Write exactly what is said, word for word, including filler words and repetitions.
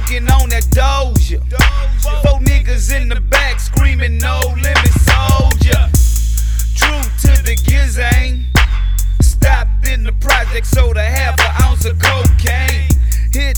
smoking on that Doja. Four niggas in the back screaming no limit soldier.